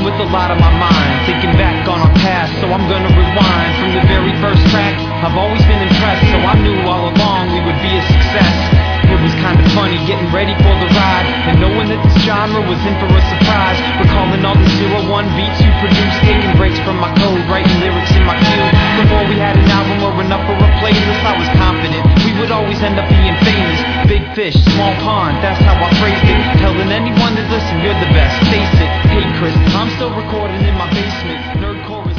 playing with a lot of my mind, thinking back on our past, so I'm gonna rewind. From the very first track, I've always been impressed, so I knew all along we would be a success. It was kinda funny getting ready for the ride, and knowing that this genre was in for a surprise. Recalling all the 01 beats you produced, taking breaks from my code, writing lyrics in my queue. Before we had an album or enough for a playlist, I was confident we would always end up being famous. Big fish, small pond, that's how I phrased it. Telling anyone that listen, you're the best, face it. Hey Chris, I'm still recording in my basement. Nerdcore